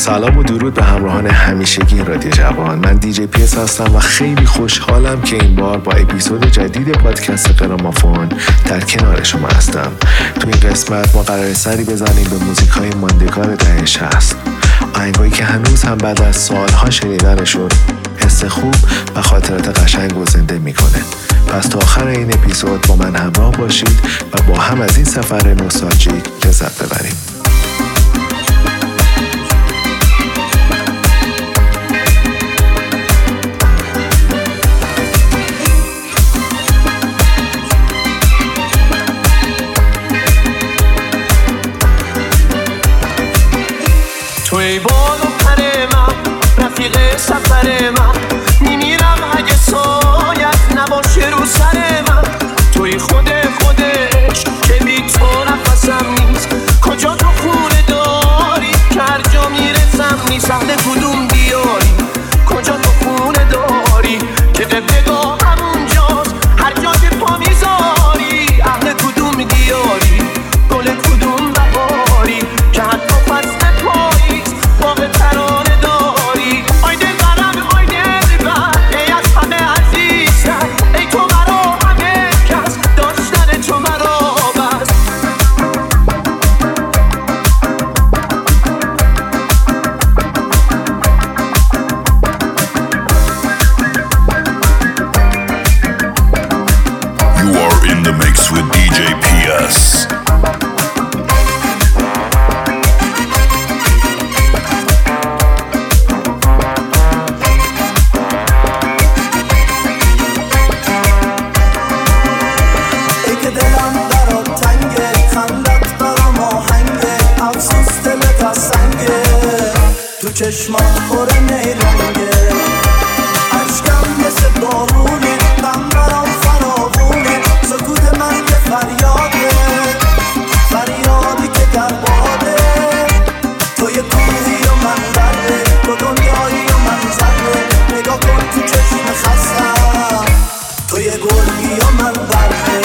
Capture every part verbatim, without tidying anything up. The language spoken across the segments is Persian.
سلام و درود به همراهان همیشگی رادیو جوان. من دیجی پیس هستم و خیلی خوشحالم که این بار با اپیزود جدید پادکست گرامافون در کنار شما هستم. تو این قسمت ما قراره سری بزنیم به موزیک‌های ماندگار دهه شصت، آهنگایی که هنوز هم بعد از سالها شنیدنشون حس خوب و خاطرات قشنگ و زنده میکنه. پس تا آخر این اپیزود با من همراه باشید و با هم از این سفر نوستالژیک لذت ببریم. توی بال و پر من، رفیق سفر من، میمیرم اگه سایت نباشه رو سر من. توی خود خودش که بی تو نفسم نیست، کجا تو خونه داری که هر جا میرسم نیست. اهل کدوم دیاری، کجا تو خونه داری که قبلگاه همونجاست هر جا که پا میذاری. اهل کدوم دیاری، گل کدوم بهاری که حتی فصل پاییز باغ ترانه داری. آی دل برم آی دل بر، ای از همه عزیزتر، ای تو مرا همه کس، داشتن تو مرا بس. You are in the mix with دی جی پی اس. چشمات پر نیرنگه، عشقم مثل بارونه، غم برام فراوونه. سکوت من که فریاده، فریادی که در باده. تو یه کوهی و من دره، تو دنیایی و من ذره. نگاه کن تو چشم خستم، تو یه گرگی و من بره.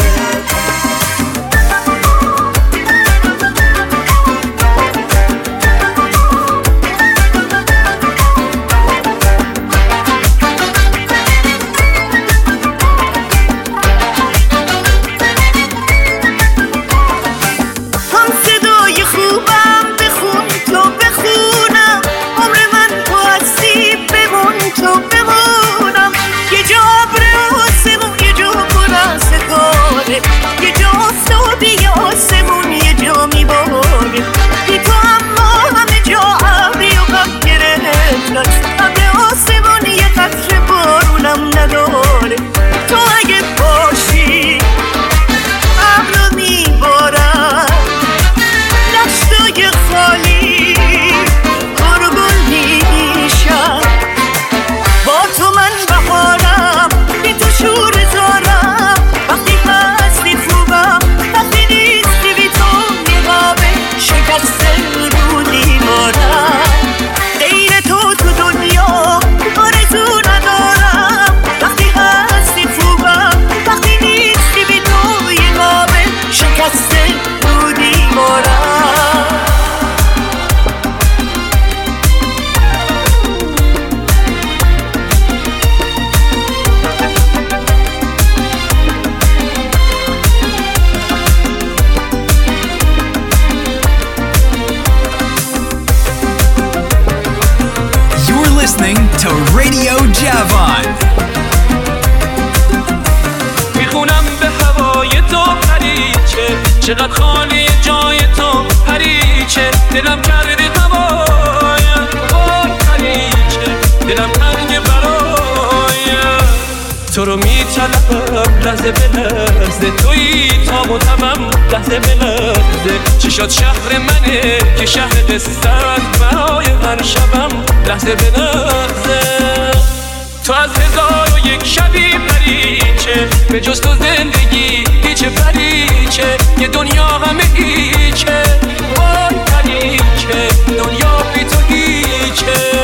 چقدر خالی جای تو پریچه، دلم کرده هوایم وای پریچه، دلم تنگ برایم. تو رو میطلبم لحظه به لحظه، تویی تاب و تمام لحظه به لحظه. چشات شهر منه که شهر قصت برای هر شبم لحظه به لحظه. تو از هزار و یک شبی پریچه، به جز تو زندگی هیچ پریچه. یه دنیا همه هیچه وای پریچه، دنیا بی تو هیچه.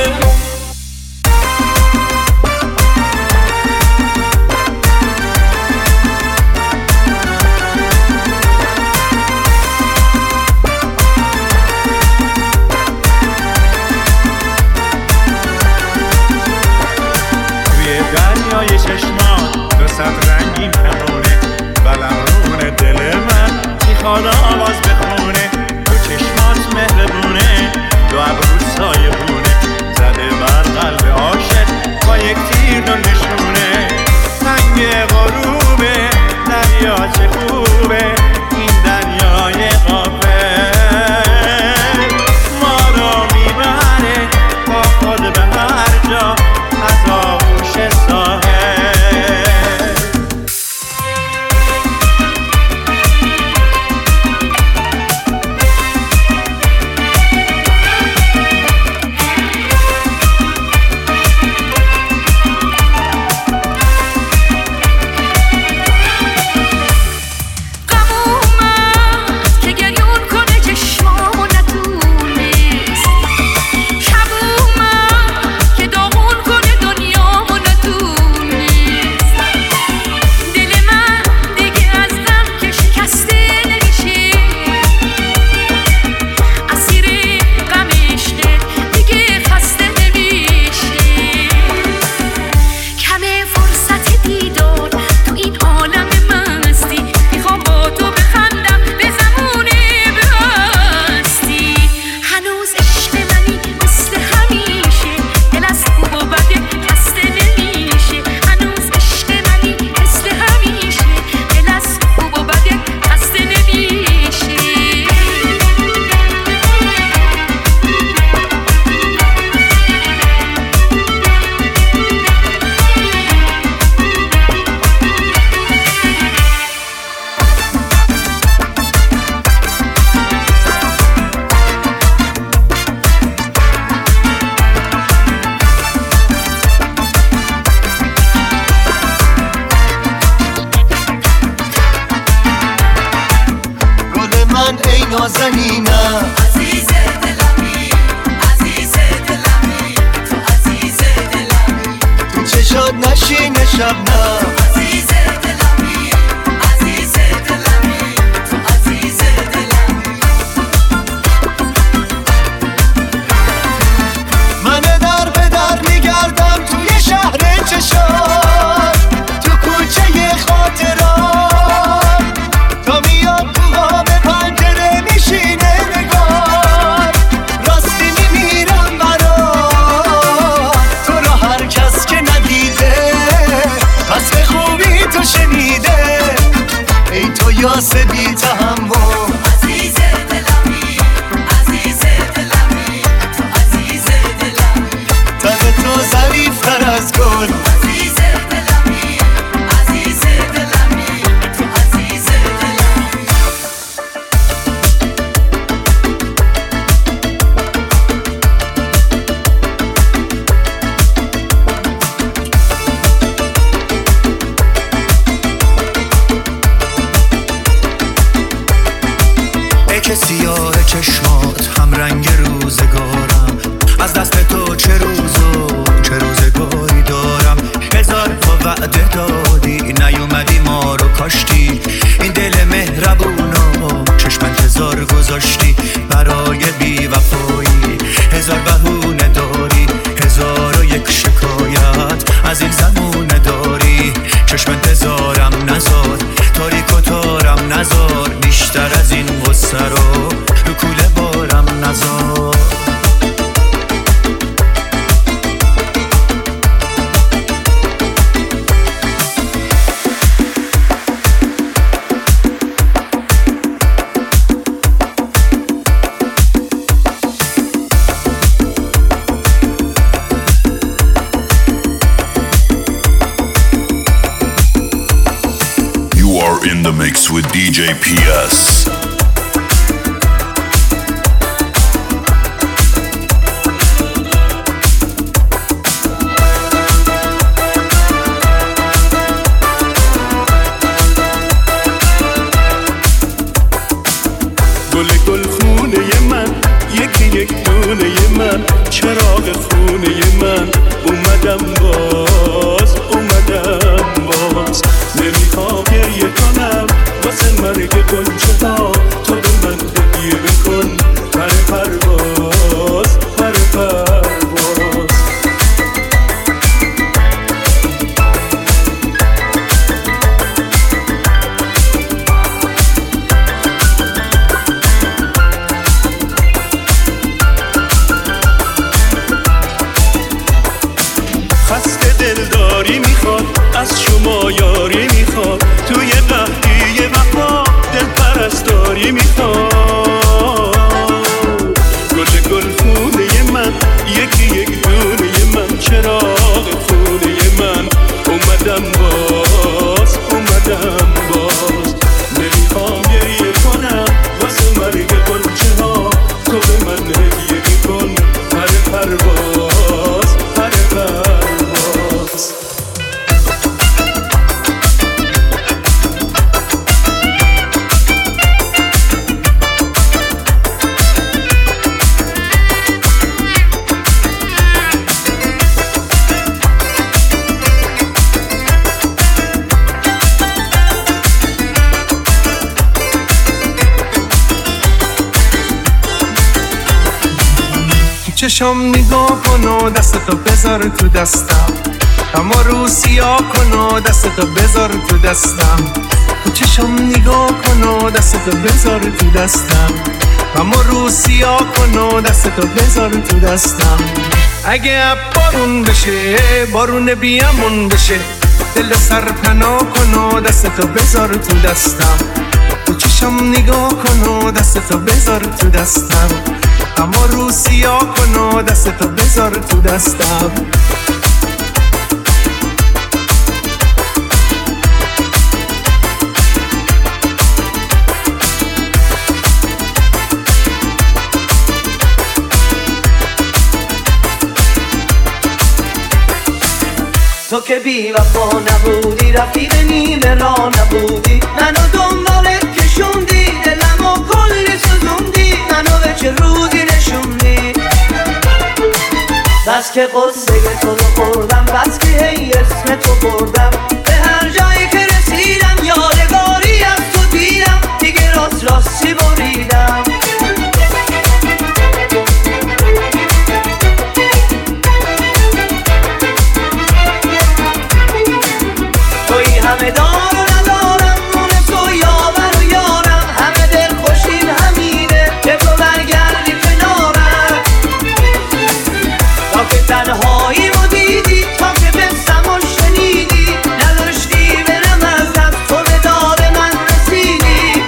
نازنینم عزیز دلمی عزیز دلمی تو عزیز دلمی تو چشات نشین شبنم عزیز دلمی عزیز دلمی تو عزیز دلمی من در به در میگردم توی شهر چشات تو کوچه خاطرات تا میاد تو قاب پنجره میشینه نگار راستی میمیرم برات تو رو هر کس که ندیده پس به خوبی تو شنیده ای تو یاس بی تحمل عزیز دلمی عزیز دلمی تو عزیز دلمی تن تو ظریفتر از گل عزیز دلمی عزیز دلمی تو عزیز دلمی ای که سیاه چشمات هم رنگ روزگارم از دست تو چه روز و چه روزگاری دارم هزار تا وعده دادی نیومدی ما رو کاشتی این دل مهربونو چشم انتظار گذاشتی برای بی وفایی هزار بهونه داری هزار و یک شکایت از این زمونه داری چشم انتظارم نزار تاریک و تارم نزار بیشتر از این غصه رو رو کوله بارم نزار You are in the mix with دی جی پی اس. گل گل خونه من یکی یک دونه من چراغ خونه من اومدم باز اومدم باز نمیخوام گریه کنم واسه مرگ گلچه ها تو به من هدیه بکن پر پرواز پر پرواز خسته دلداری میخواد از شما یاری میخواد توی قحطی وفا دل پرستاری میخواد گل گل خونه من یکی یک دونه من چراغ خونه من اومدم باز اومدم باز نمیخوام گریه کنم واسه مرگ گلچه ها تو به من هدیه میکن پر پرواز پر پرواز چشم نگاه کن و دستتو بذار تو دستم اما رو سیاه کن و دستتو بذار تو دستم تو چشم نگاه کن و دستتو بذار تو دستم اما رو سیاه کن و دستتو بذار تو دستم اگه بارون بشه بارون بیامون بشه دل سرپناه کن و دستتو بذار تو دستم تو چشم نگاه کن و دستتو بذار تو دستم اما رو سیاه کن و دستتو بذار تو دستم تو که بی وفا نبودی رفیق نیمه را نبودی منو دنبالت کشوندی دلمو کلی سوزوندی بس که قصه تو رو خوردم، بس که هی اسم تو بردم، به هر جایی که رسیدم یادگاری از تو دیدم، دیگه راست راستی بریدم. توی همه دار و ندارم، نون تو یاور و یارم، همه دل خوشیم همینه که تو برگردی کنارم. تا که تنهایی مو دیدی، تا که بستم و شنیدی، نداشتی برم از دست، تو به داد من رسیدی.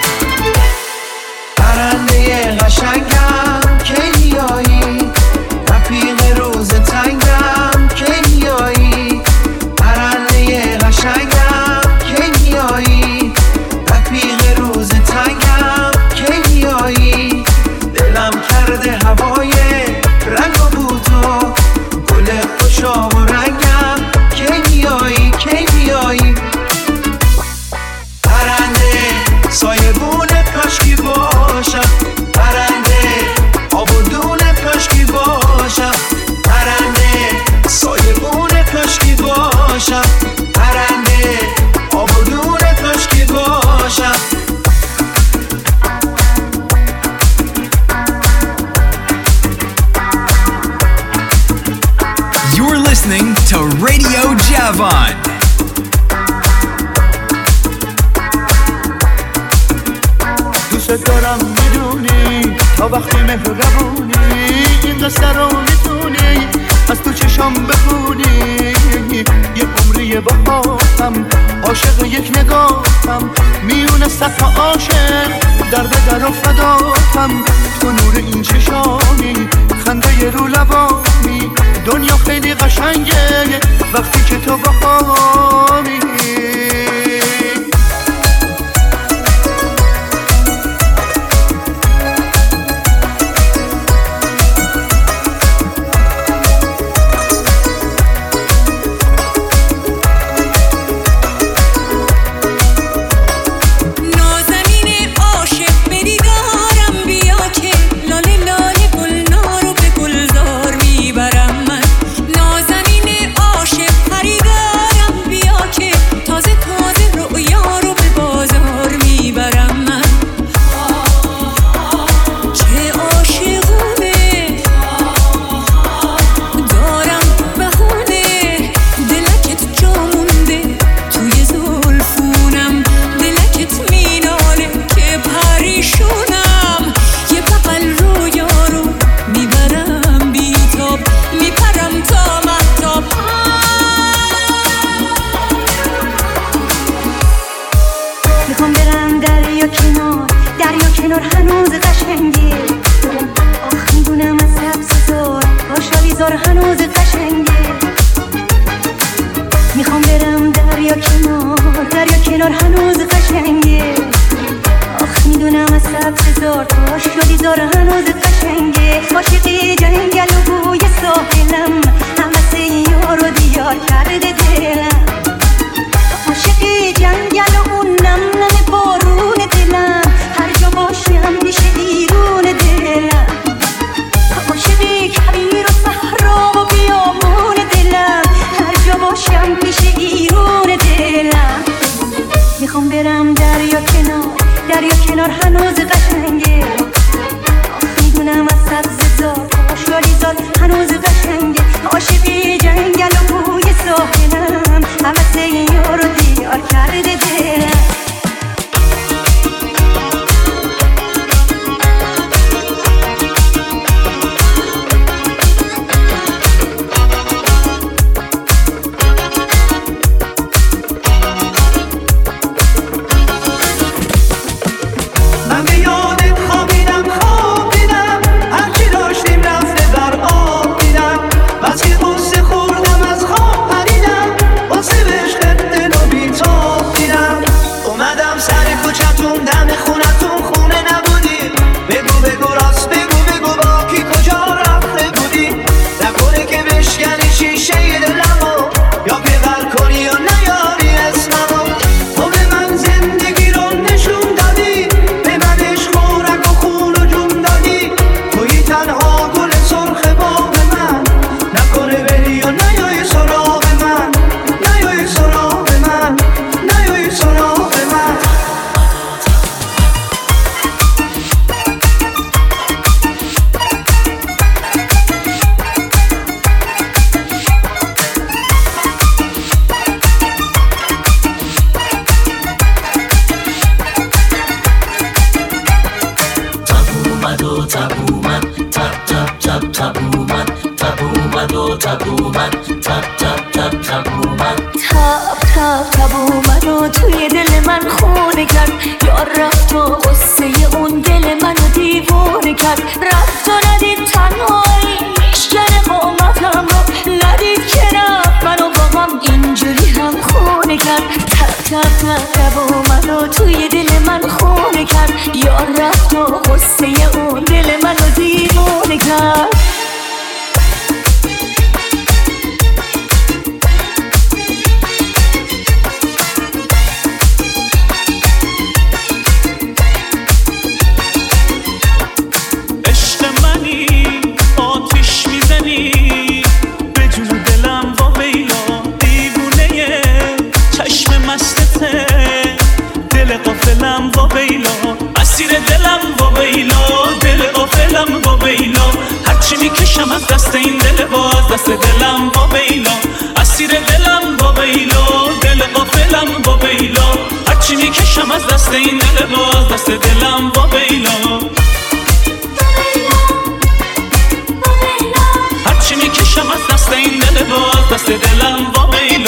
پرنده قشنگم که میایی، رفیق روز تنگم که میایی، پرنده قشنگم که میایی، رفیق روز تنگم که میایی. دلم کرده هوای رنگ و بوتو، گل خوشا و رنگم که میایی که میایی. پرنده سایبون کاشکی باشم، پرنده آب و دون کاشکی باشم، پرنده سایبون کاشکی باشم، پرنده آب و دون کاشکی باشم. You're listening to Radio Javon. دوست دارم میدونی تا وقتی مهربونی، این قصه رو میتونی از تو چشام بخونی. یه عمریه با خواستم، عاشق یک نگاهم، میونه صف عاشق درد در افتادم. تو نور این چشامی، خنده رو لبامی، دنیا خیلی قشنگه وقتی که تو با خوامی. من به تب اومد تب اومد و تب اومد تب تب تب تب اومد تب تب تب اومد و توی دل من خونه کرد یار رفت و قصه اون دل منو دیوونه کرد رفت و ندید تنهایی میشکنه قامتم رو ندید که رفت منو با هم اینجوری هم خونه کرد تب تب تب تب اومد و توی دل من خونه کرد یار رفت و قصه اون دل منو دیوونه کرد دلم با بیلا اسیر دلم با بیلا دل غافلم با بیلا هرچی میکشم از دست این دل باز دست دلم با بیلا اسیر دلم با بیلا دل غافلم با بیلا هرچی میکشم از دست این دل باز دست دلم با بیلا هرچی میکشم از دست این دل باز دست دلم با بیلا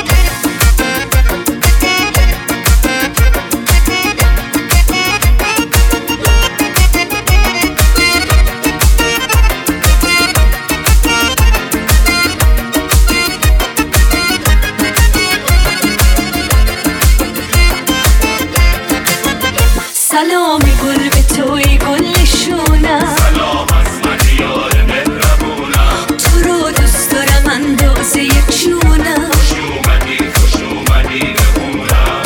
سلامی گل به توی گل نشونم سلام از من یار مهربونم تو رو دوست دارم اندازه جونم خوش اومدی خوش اومدی بخونم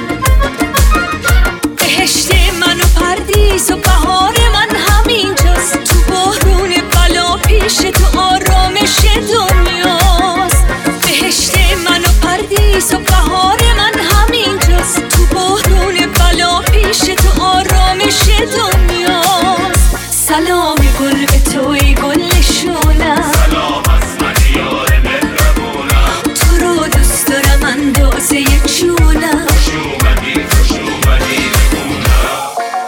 بهشت من و پردیس و بهار من همینجاست تو بحرون بلا پیش تو آرامش دنیاست بهشت من و پردیس و بهار من همینجاست تو بحرون بلا پیش تو آرامش دنیاست سلامی گل به توی گل نشونم سلام از من یار مهربونم تو رو دوست دارم اندازه جونم خوش اومدی خوش اومدی بخونم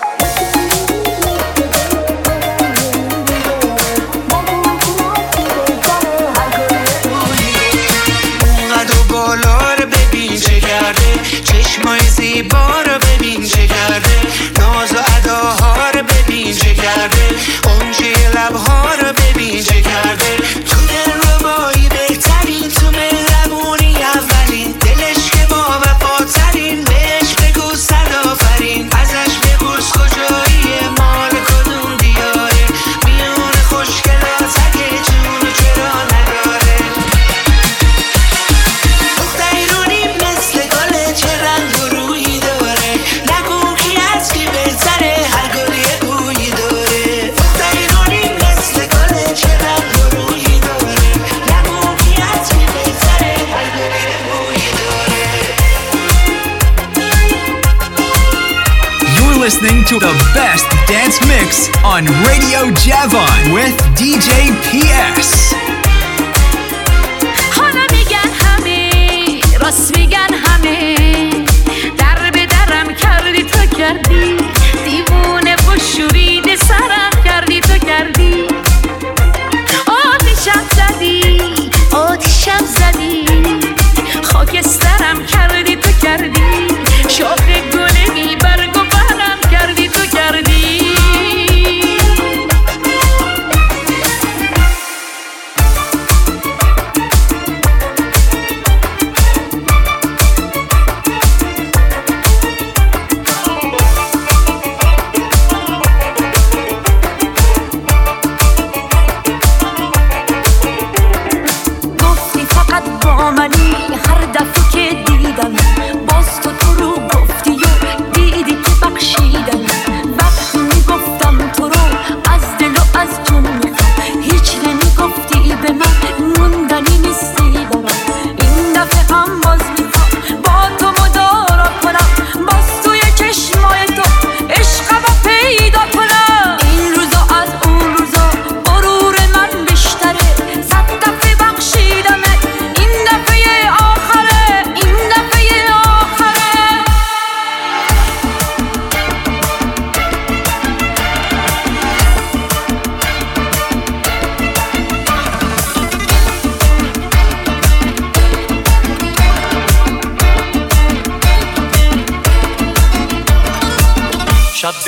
اونقدر و بالا رو ببین چه کرده چشمای زیبا رو ببین چه کرده ناز و اداها رو ببین چه کرده اونچه لبها رو ببین چه کرده تو دلربایی بهترین تو مهربونی اولین دلش که با وفاترین بهش بگو صد آفرین ازش بپرس کجایی مال کدوم دیاره میون خوشگلات اگه جونو چرا نداره دخترونی مثل گله چه رنگ و رویی داره نگو کی از کی بهتره هر گل یه بویی داره دخترونی مثل گله چه رنگ و رویی داره نگو کی از کی بهتره هر گل یه بویی داره You're listening to the best dance mix on Radio Javon with دی جی پی اس. حالا میگن همه راست میگن همه در به درم کردی تو کردی دیوونه و شورید سرم کردی تو کردی آتیشم زدی آتیشم زدی خاکسترم کردی تو کردی شاخ گل بی برگ و برم کردی تو کردی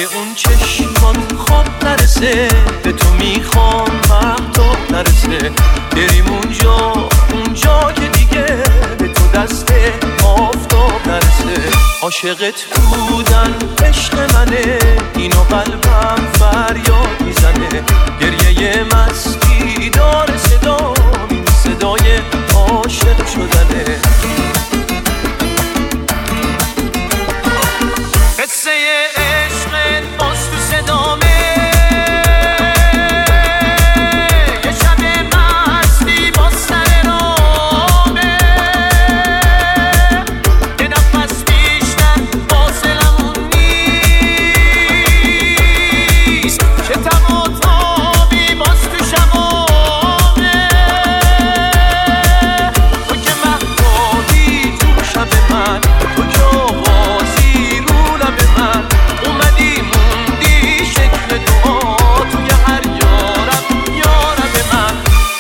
اون چشمان خواب نرسه، به تو میخوام مهتاب نرسه، بریم اونجا اونجا که دیگه به تو دست آفتاب نرسه. عاشقت بودن عشق منه، اینو قلبم فریاد میزنه، گریه مستی داره صدا، این صدای عاشق شدنه. قصه عشق باز تو صدامه، یه شب مستی با سر رامه، یه نفس بیشتر فاصلمون نیست، که تب و تابی باز تو شبامه. تو که مهتابی تو شب من، تو که آوازی رو لب من، اومدی موندی شکل دعا توی هر یارب یارب من.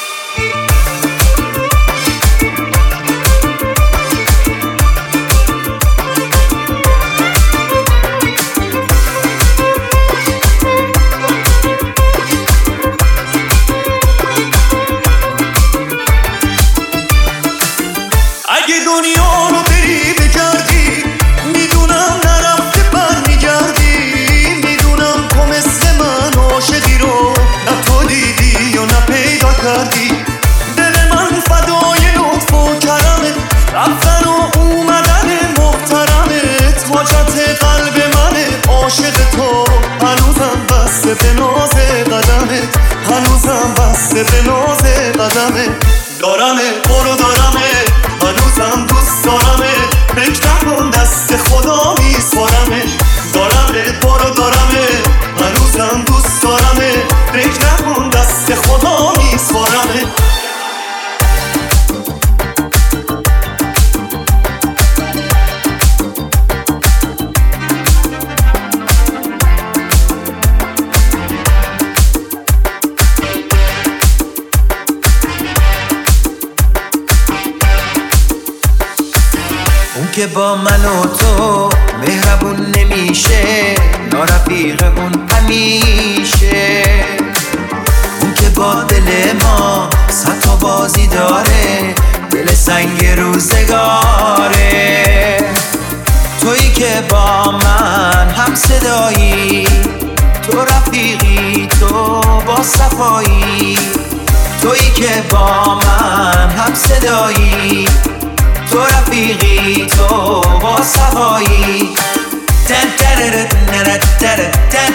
اگه دنیا رو بری بگردی، میدونم نرفته بر میگردی، میدونم تو مثل من عاشقی رو نه تو دیدی یا نه پیدا کردی. دل من فدای لطف و کرمت، رفتن و اومدن محترمت، حاجت قلب منه عاشق تو، هنوزم بسته به ناز قدمت، هنوزم بسته به ناز قدمت. دارمه برو دارمه، هنوزم دوست دارمه، فکر نکن دست خدا میسپارمه. دارمه برو دارمه، هنوزم دوست دارمه، فکر نکن دست خدا میسپارمه. اون که با من و تو مهربون نمیشه، نارفیق اون همیشه. اون که با دل ما صد تا بازی داره، دل سنگ روزگاره. تویی که با من هم صدایی، تو رفیقی تو با صفایی. تویی که با من هم صدایی، تو رفیقی تو با صفایی. تن ترر تن ترر تن